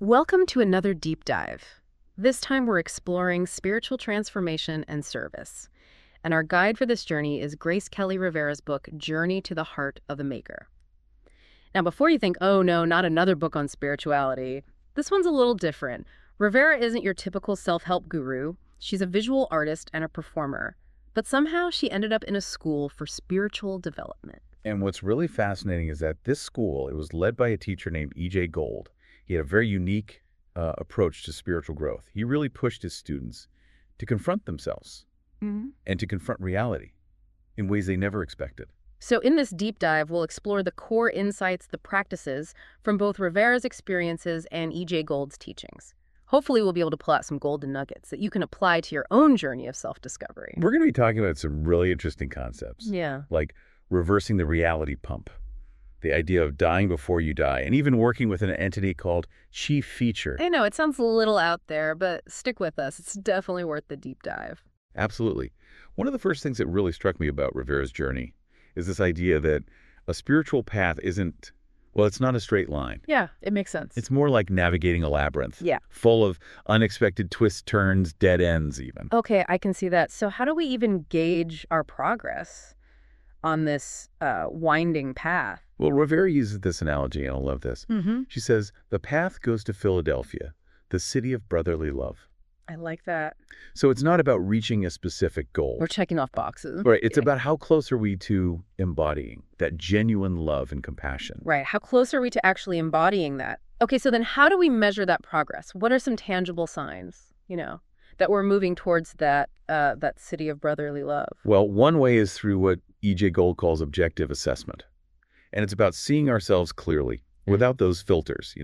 Welcome to another deep dive. This time we're exploring spiritual transformation and service. And our guide for this journey is Grace Kelly Rivera's book, Journey to the Heart of the Maker. Now, before you think, oh no, not another book on spirituality, this one's a little different. Rivera isn't your typical self-help guru. She's a visual artist and a performer. But somehow she ended up in a school for spiritual development. And what's really fascinating is that this school, it was led by a teacher named E.J. Gold. He had a very unique approach to spiritual growth. He really pushed his students to confront themselves and to confront reality in ways they never expected. So in this deep dive, we'll explore the core insights, the practices from both Rivera's experiences and E.J. Gold's teachings. Hopefully we'll be able to pull out some golden nuggets that you can apply to your own journey of self-discovery. We're going to be talking about some really interesting concepts. Yeah. Like reversing the reality pump, the idea of dying before you die, and even working with an entity called Chief Feature. I know, it sounds a little out there, but stick with us. It's definitely worth the deep dive. Absolutely. One of the first things that really struck me about Rivera's journey is this idea that a spiritual path isn't, well, it's not a straight line. Yeah, it makes sense. It's more like navigating a labyrinth. Yeah. Full of unexpected twists, turns, dead ends even. Okay, I can see that. So how do we even gauge our progress on this winding path? Well, Rivera uses this analogy, and I love this. She says, the path goes to Philadelphia, the city of brotherly love. I like that. So it's not about reaching a specific goal. We're checking off boxes. Right. It's about how close are we to embodying that genuine love and compassion. Right. How close are we to actually embodying that? Okay, so then how do we measure that progress? What are some tangible signs, that we're moving towards that city of brotherly love? Well, one way is through what E.J. Gold calls objective assessment. And it's about seeing ourselves clearly without those filters,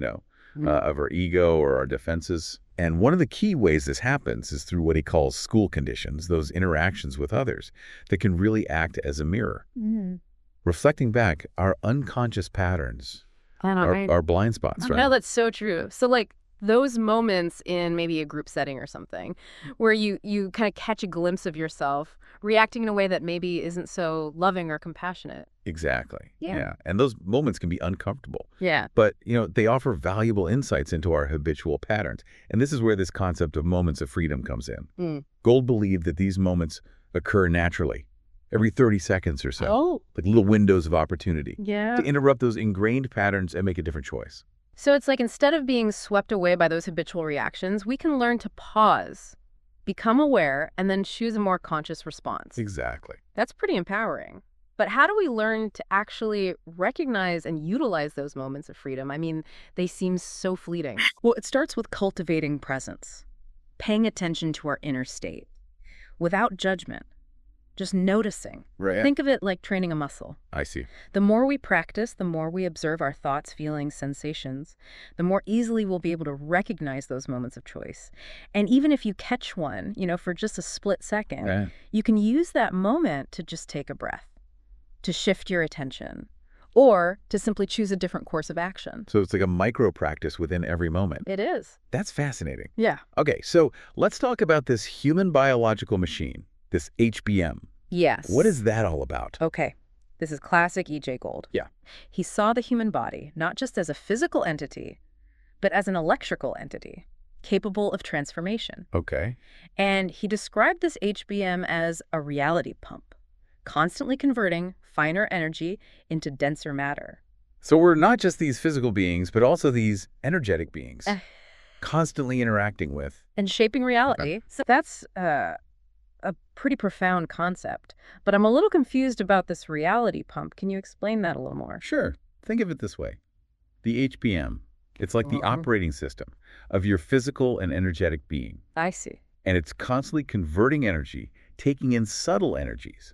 of our ego or our defenses. And one of the key ways this happens is through what he calls school conditions, those interactions with others that can really act as a mirror. Reflecting back our unconscious patterns, our blind spots, right? No, that's so true. So those moments in maybe a group setting or something where you kind of catch a glimpse of yourself reacting in a way that maybe isn't so loving or compassionate. Exactly. Yeah. And those moments can be uncomfortable. Yeah. But, they offer valuable insights into our habitual patterns. And this is where this concept of moments of freedom comes in. Gold believed that these moments occur naturally, every 30 seconds or so, like little windows of opportunity to interrupt those ingrained patterns and make a different choice. So it's like instead of being swept away by those habitual reactions, we can learn to pause, become aware, and then choose a more conscious response. Exactly. That's pretty empowering. But how do we learn to actually recognize and utilize those moments of freedom? I mean, they seem so fleeting. Well, it starts with cultivating presence, paying attention to our inner state, without judgment, just noticing. Right. Think of it like training a muscle. I see. The more we practice, the more we observe our thoughts, feelings, sensations, the more easily we'll be able to recognize those moments of choice. And even if you catch one, for just a split second, you can use that moment to just take a breath, to shift your attention, or to simply choose a different course of action. So it's like a micro practice within every moment. It is. That's fascinating. Yeah. Okay, so let's talk about this human biological machine, this HBM. Yes. What is that all about? Okay. This is classic E.J. Gold. Yeah. He saw the human body not just as a physical entity, but as an electrical entity, capable of transformation. Okay. And he described this HBM as a reality pump, constantly converting finer energy into denser matter. So we're not just these physical beings, but also these energetic beings, constantly interacting with. And shaping reality. Okay. So that's a pretty profound concept. But I'm a little confused about this reality pump. Can you explain that a little more? Sure. Think of it this way. The HBM, it's like the operating system of your physical and energetic being. I see. And it's constantly converting energy, taking in subtle energies,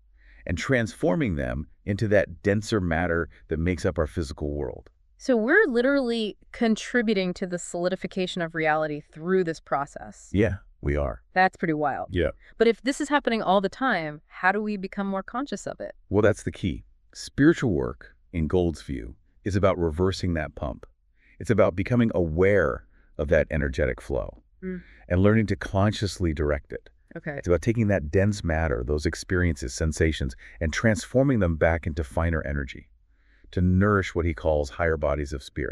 and transforming them into that denser matter that makes up our physical world. So we're literally contributing to the solidification of reality through this process. Yeah, we are. That's pretty wild. Yeah. But if this is happening all the time, how do we become more conscious of it? Well, that's the key. Spiritual work, in Gold's view, is about reversing that pump. It's about becoming aware of that energetic flow and learning to consciously direct it. Okay. It's about taking that dense matter, those experiences, sensations, and transforming them back into finer energy to nourish what he calls higher bodies of spirit.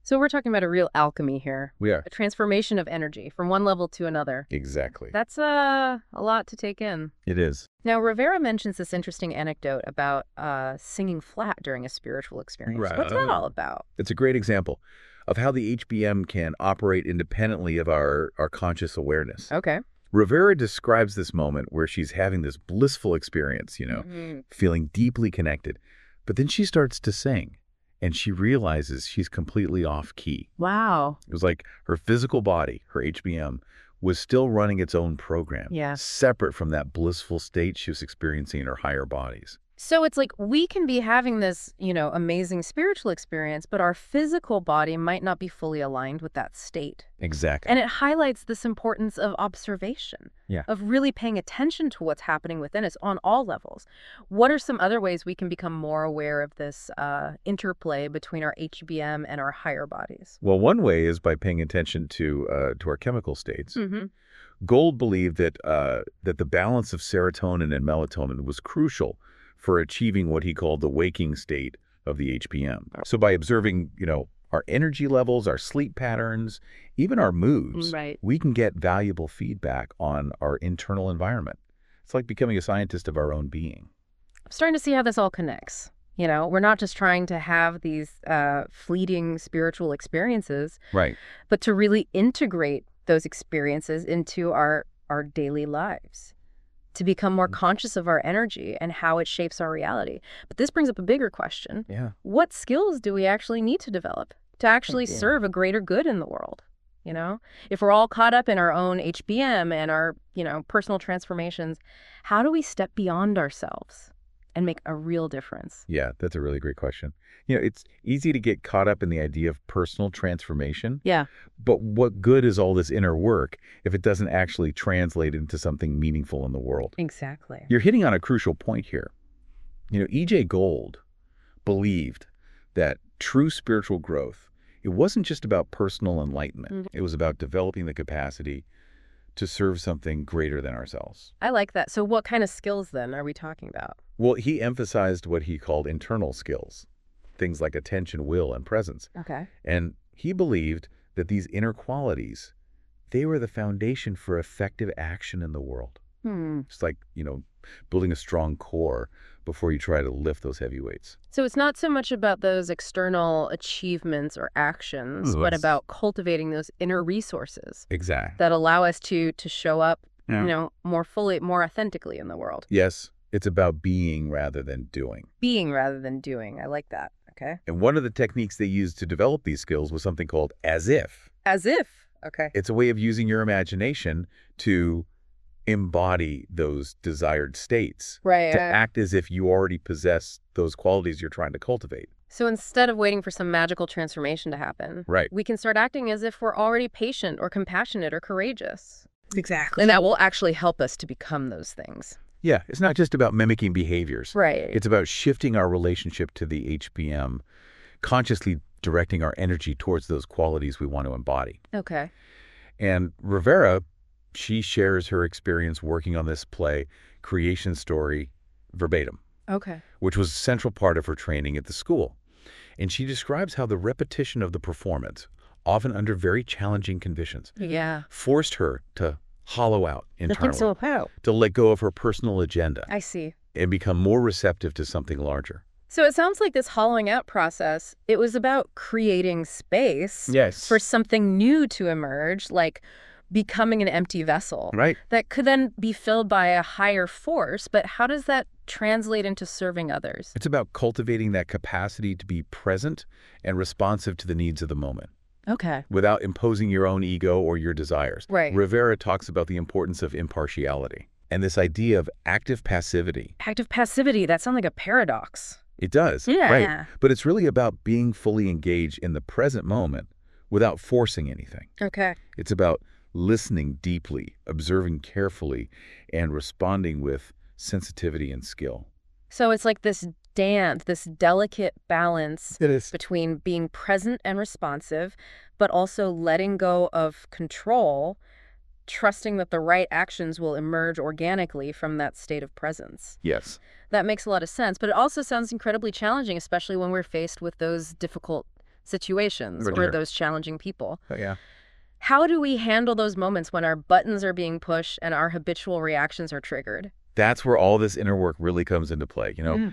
So we're talking about a real alchemy here. We are. A transformation of energy from one level to another. Exactly. That's a lot to take in. It is. Now, Rivera mentions this interesting anecdote about singing flat during a spiritual experience. Right. What's that all about? It's a great example of how the HBM can operate independently of our conscious awareness. Okay. Rivera describes this moment where she's having this blissful experience, feeling deeply connected. But then she starts to sing, and she realizes she's completely off key. Wow. It was like her physical body, her HBM, was still running its own program, separate from that blissful state she was experiencing in her higher bodies. So it's like we can be having this, amazing spiritual experience, but our physical body might not be fully aligned with that state. Exactly. And it highlights this importance of observation, of really paying attention to what's happening within us on all levels. What are some other ways we can become more aware of this interplay between our HBM and our higher bodies? Well, one way is by paying attention to our chemical states. Mm-hmm. Gold believed that the balance of serotonin and melatonin was crucial for achieving what he called the waking state of the HBM. So by observing, our energy levels, our sleep patterns, even our moods, we can get valuable feedback on our internal environment. It's like becoming a scientist of our own being. I'm starting to see how this all connects. We're not just trying to have these fleeting spiritual experiences, but to really integrate those experiences into our daily lives, to become more conscious of our energy and how it shapes our reality. But this brings up a bigger question. What skills do we actually need to develop to actually serve a greater good in the world? If we're all caught up in our own HBM and our, personal transformations, how do we step beyond ourselves and make a real difference? Yeah, that's a really great question. It's easy to get caught up in the idea of personal transformation. But what good is all this inner work if it doesn't actually translate into something meaningful in the world? Exactly. You're hitting on a crucial point here. E.J. Gold believed that true spiritual growth, it wasn't just about personal enlightenment. It was about developing the capacity to serve something greater than ourselves. I like that. So what kind of skills then are we talking about? Well, he emphasized what he called internal skills, things like attention, will, and presence. Okay. And he believed that these inner qualities, they were the foundation for effective action in the world. It's like, building a strong core before you try to lift those heavy weights. So it's not so much about those external achievements or actions, but about cultivating those inner resources. Exactly. That allow us to show up, more fully, more authentically in the world. Yes. It's about being rather than doing. Being rather than doing. I like that. Okay. And one of the techniques they used to develop these skills was something called as if. As if. Okay. It's a way of using your imagination to embody those desired states. Right. To act as if you already possess those qualities you're trying to cultivate. So instead of waiting for some magical transformation to happen, we can start acting as if we're already patient or compassionate or courageous. Exactly. And that will actually help us to become those things. Yeah, it's not just about mimicking behaviors. Right. It's about shifting our relationship to the HBM, consciously directing our energy towards those qualities we want to embody. Okay. And Rivera, she shares her experience working on this play, Creation Story, verbatim. Okay. Which was a central part of her training at the school. And she describes how the repetition of the performance, often under very challenging conditions, forced her to hollow out internally, to let go of her personal agenda. I see. And become more receptive to something larger. So it sounds like this hollowing out process, it was about creating space for something new to emerge, like becoming an empty vessel. That could then be filled by a higher force. But how does that translate into serving others? It's about cultivating that capacity to be present and responsive to the needs of the moment. Okay. Without imposing your own ego or your desires. Rivera talks about the importance of impartiality and this idea of active passivity. Active passivity, that sounds like a paradox. It does. But it's really about being fully engaged in the present moment without forcing anything. Okay. It's about listening deeply, observing carefully, and responding with sensitivity and skill. So it's like this dance, this delicate balance It between being present and responsive, but also letting go of control, trusting that the right actions will emerge organically from that state of presence. Yes. That makes a lot of sense, but it also sounds incredibly challenging, especially when we're faced with those difficult situations For or sure. those challenging people. Oh, yeah. How do we handle those moments when our buttons are being pushed and our habitual reactions are triggered? That's where all this inner work really comes into play.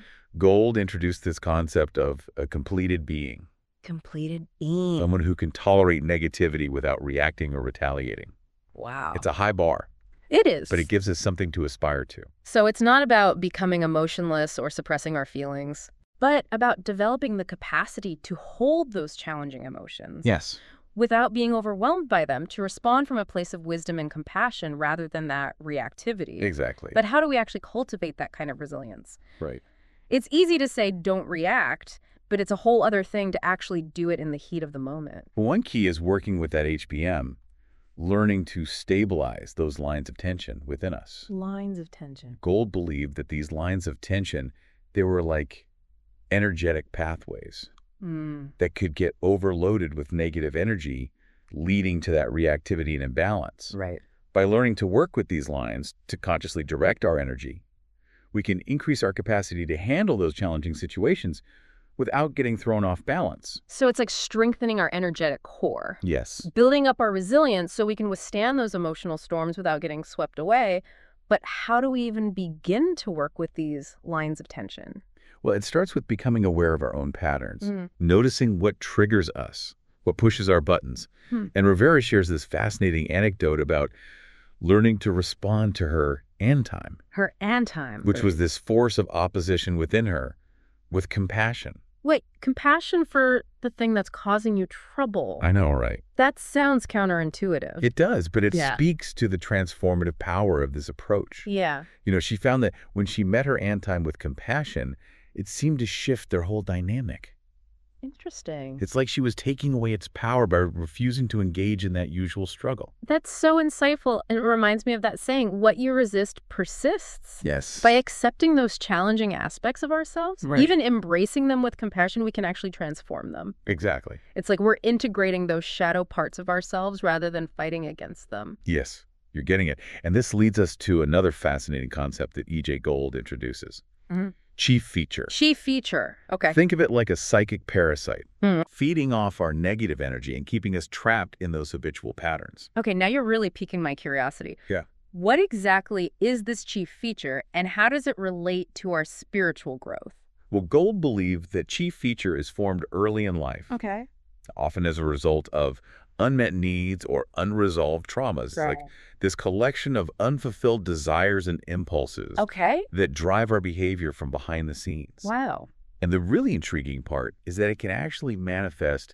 Gold introduced this concept of a completed being, Completed being. someone who can tolerate negativity without reacting or retaliating. Wow. It's a high bar, It is. but it gives us something to aspire to. So it's not about becoming emotionless or suppressing our feelings, but about developing the capacity to hold those challenging emotions Yes. without being overwhelmed by them, to respond from a place of wisdom and compassion rather than that reactivity. Exactly. But how do we actually cultivate that kind of resilience? Right. It's easy to say don't react, but it's a whole other thing to actually do it in the heat of the moment. One key is working with that HPM, learning to stabilize those lines of tension within us. Lines of tension. Gold believed that these lines of tension, they were like energetic pathways that could get overloaded with negative energy, leading to that reactivity and imbalance. Right. By learning to work with these lines to consciously direct our energy, we can increase our capacity to handle those challenging situations without getting thrown off balance. So it's like strengthening our energetic core. Yes. Building up our resilience so we can withstand those emotional storms without getting swept away. But how do we even begin to work with these lines of tension? Well, it starts with becoming aware of our own patterns, noticing what triggers us, what pushes our buttons. And Rivera shares this fascinating anecdote about learning to respond to her antime, Her antime. which was this force of opposition within her, with compassion. Wait, compassion for the thing that's causing you trouble. I know, right? That sounds counterintuitive. It does, but it Yeah. speaks to the transformative power of this approach. Yeah. She found that when she met her antime with compassion, it seemed to shift their whole dynamic. Interesting. It's like she was taking away its power by refusing to engage in that usual struggle. That's so insightful. And it reminds me of that saying, what you resist persists. Yes. By accepting those challenging aspects of ourselves, Right. even embracing them with compassion, we can actually transform them. Exactly. It's like we're integrating those shadow parts of ourselves rather than fighting against them. Yes, you're getting it. And this leads us to another fascinating concept that E.J. Gold introduces. Chief feature. Chief feature. Okay. Think of it like a psychic parasite, Hmm. feeding off our negative energy and keeping us trapped in those habitual patterns. Okay, now you're really piquing my curiosity. Yeah. What exactly is this chief feature, and how does it relate to our spiritual growth? Well, Gold believed that chief feature is formed early in life, Okay. often as a result of unmet needs or unresolved traumas. It's like this collection of unfulfilled desires and impulses Okay. that drive our behavior from behind the scenes. Wow. And the really intriguing part is that it can actually manifest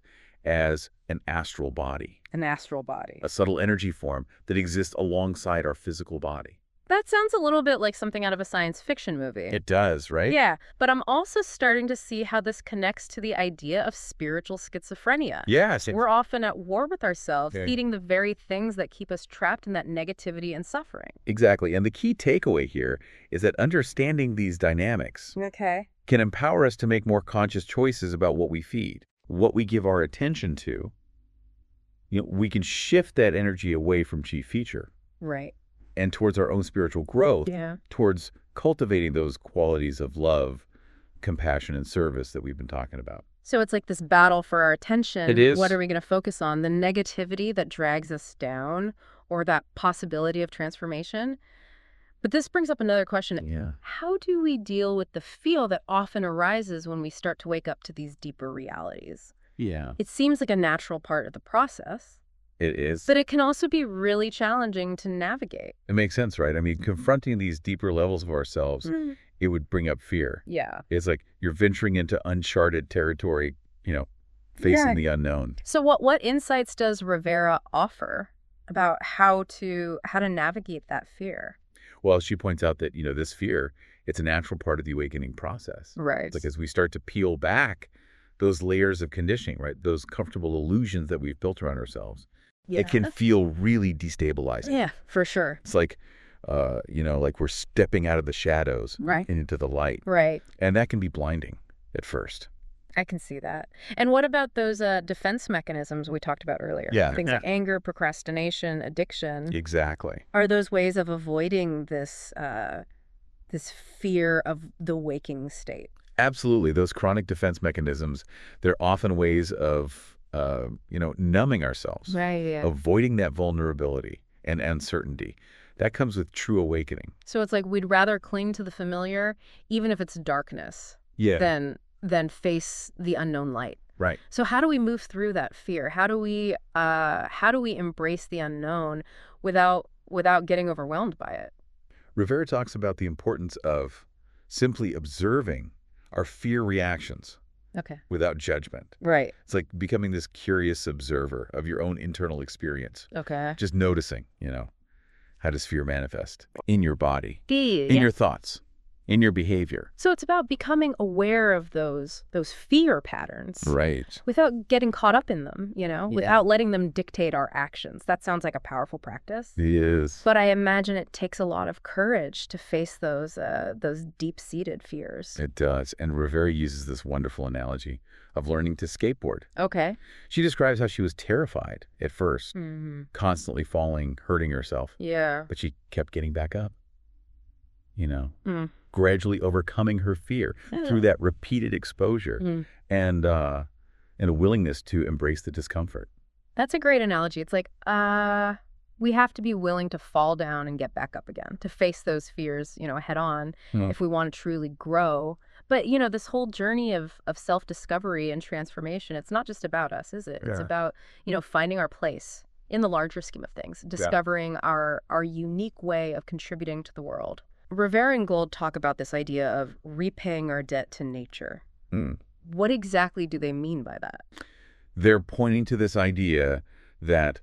as an astral body, An astral body. a subtle energy form that exists alongside our physical body. That sounds a little bit like something out of a science fiction movie. It does, right? Yeah, but I'm also starting to see how this connects to the idea of spiritual schizophrenia. Yes. We're often at war with ourselves, Yeah. feeding the very things that keep us trapped in that negativity and suffering. Exactly. And the key takeaway here is that understanding these dynamics Okay. can empower us to make more conscious choices about what we feed, what we give our attention to. We can shift that energy away from chief feature Right. and towards our own spiritual growth, Yeah. towards cultivating those qualities of love, compassion, and service that we've been talking about. So it's like this battle for our attention. It is. What are we going to focus on? The negativity that drags us down or that possibility of transformation? But this brings up another question. Yeah. How do we deal with the feel that often arises when we start to wake up to these deeper realities? Yeah. It seems like a natural part of the process, It is. but it can also be really challenging to navigate. It makes sense, right? I mean, confronting these deeper levels of ourselves, it would bring up fear. Yeah. It's like you're venturing into uncharted territory, facing Yeah. the unknown. So what insights does Rivera offer about how to navigate that fear? Well, she points out that, this fear, it's a natural part of the awakening process. Right. It's like as we start to peel back those layers of conditioning, right? Those comfortable illusions that we've built around ourselves, it can feel really destabilizing. Yeah, for sure. It's like, like we're stepping out of the shadows Right. and into the light. Right. And that can be blinding at first. I can see that. And what about those defense mechanisms we talked about earlier? Yeah. Things like anger, procrastination, addiction. Exactly. Are those ways of avoiding this this fear of the waking state? Absolutely. Those chronic defense mechanisms, they're often ways of, numbing ourselves, Right, yeah. avoiding that vulnerability and uncertainty. That comes with true awakening. So it's like we'd rather cling to the familiar, even if it's darkness, Yeah. than face the unknown light. Right. So how do we move through that fear? How do we embrace the unknown without getting overwhelmed by it? Rivera talks about the importance of simply observing our fear reactions Okay. without judgment. Right. It's like becoming this curious observer of your own internal experience. Okay. Just noticing, how does fear manifest in your body, Yeah. in your thoughts, in your behavior. So it's about becoming aware of those fear patterns. Right. Without getting caught up in them, without letting them dictate our actions. That sounds like a powerful practice. It is. But I imagine it takes a lot of courage to face those deep-seated fears. It does. And Rivera uses this wonderful analogy of learning to skateboard. Okay. She describes how she was terrified at first, Mm-hmm. constantly falling, hurting herself, Yeah. but she kept getting back up, Mm. gradually overcoming her fear through that repeated exposure Mm. and a willingness to embrace the discomfort. That's a great analogy. It's like, we have to be willing to fall down and get back up again, to face those fears, head on, if we want to truly grow. But, this whole journey of self-discovery and transformation, it's not just about us, is it? It's Yeah. about, finding our place in the larger scheme of things, discovering our unique way of contributing to the world. Rivera and Gold talk about this idea of repaying our debt to nature. Mm. What exactly do they mean by that? They're pointing to this idea that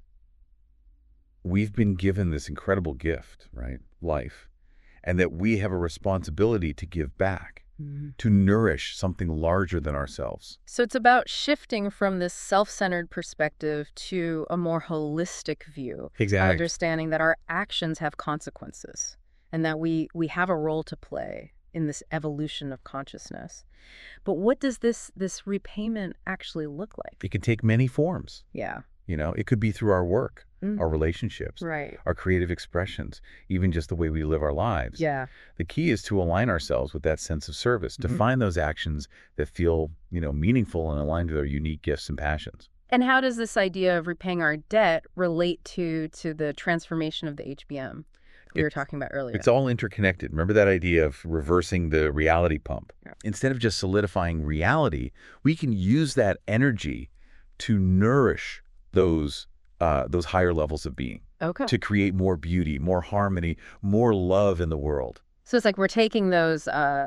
we've been given this incredible gift, right? Life. And that we have a responsibility to give back, to nourish something larger than ourselves. So it's about shifting from this self-centered perspective to a more holistic view. Understanding that our actions have consequences and that we have a role to play in this evolution of consciousness. But what does this repayment actually look like? It can take many forms. Yeah. It could be through our work, our relationships, Right. our creative expressions, even just the way we live our lives. Yeah. The key is to align ourselves with that sense of service, to find those actions that feel, meaningful and aligned with our unique gifts and passions. And how does this idea of repaying our debt relate to the transformation of the HBM we were talking about earlier? It's all interconnected. Remember that idea of reversing the reality pump? Yeah. Instead of just solidifying reality, we can use that energy to nourish those higher levels of being, Okay. to create more beauty, more harmony, more love in the world. So it's like we're taking those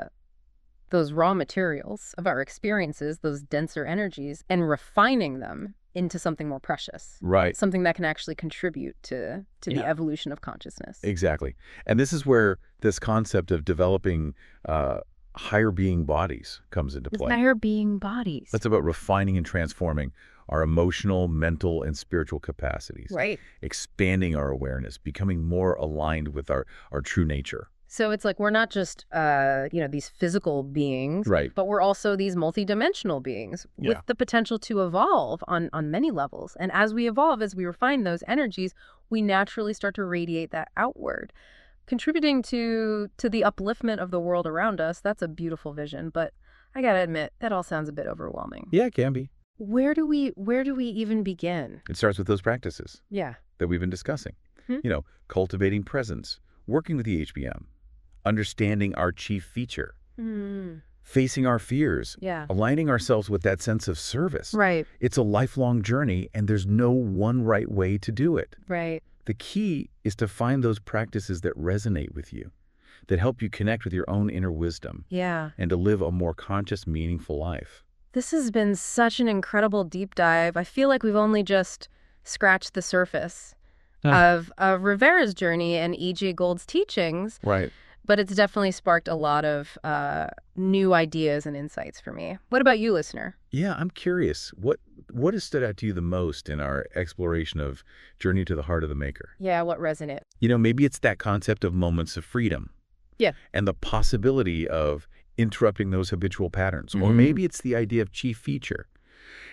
raw materials of our experiences, those denser energies, and refining them into something more precious. Right. Something that can actually contribute to the evolution of consciousness. Exactly. And this is where this concept of developing higher being bodies comes into play. Higher being bodies. That's about refining and transforming our emotional, mental, and spiritual capacities. Right. Expanding our awareness, becoming more aligned with our true nature. So it's like we're not just, these physical beings, Right. but we're also these multidimensional beings with the potential to evolve on many levels. And as we evolve, as we refine those energies, we naturally start to radiate that outward, contributing to the upliftment of the world around us. That's a beautiful vision, but I gotta admit, that all sounds a bit overwhelming. Yeah, it can be. Where do we even begin? It starts with those practices Yeah. that we've been discussing. Cultivating presence, working with the HBM, understanding our chief feature, facing our fears, Yeah. aligning ourselves with that sense of service. Right. It's a lifelong journey, and there's no one right way to do it. Right. The key is to find those practices that resonate with you, that help you connect with your own inner wisdom, Yeah. and to live a more conscious, meaningful life. This has been such an incredible deep dive. I feel like we've only just scratched the surface of Rivera's journey and E.J. Gould's teachings, Right. but it's definitely sparked a lot of new ideas and insights for me. What about you, listener? Yeah, I'm curious. What has stood out to you the most in our exploration of Journey to the Heart of the Maker? Yeah, what resonates? Maybe it's that concept of moments of freedom. Yeah. And the possibility of interrupting those habitual patterns. Or maybe it's the idea of chief feature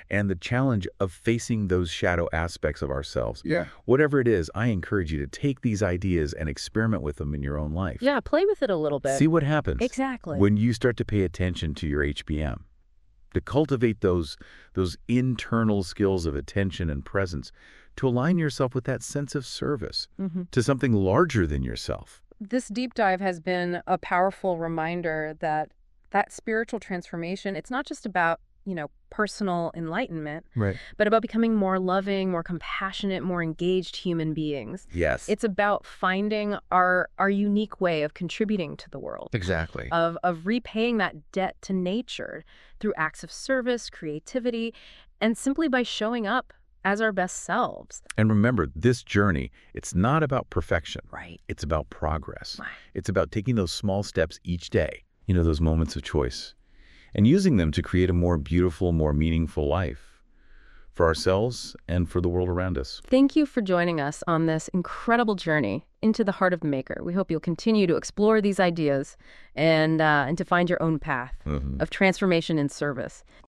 and the challenge of facing those shadow aspects of ourselves. Yeah. Whatever it is, I encourage you to take these ideas and experiment with them in your own life. Yeah, play with it a little bit. See what happens. Exactly. When you start to pay attention to your HBM. To cultivate those internal skills of attention and presence, to align yourself with that sense of service, to something larger than yourself. This deep dive has been a powerful reminder that spiritual transformation, it's not just about, personal enlightenment, Right. but about becoming more loving, more compassionate, more engaged human beings. Yes. It's about finding our unique way of contributing to the world. Exactly. Of repaying that debt to nature through acts of service, creativity, and simply by showing up as our best selves. And remember, this journey, it's not about perfection. Right. It's about progress. Right. It's about taking those small steps each day, those moments of choice, and using them to create a more beautiful, more meaningful life for ourselves and for the world around us. Thank you for joining us on this incredible journey into the heart of the maker. We hope you'll continue to explore these ideas and to find your own path of transformation and service.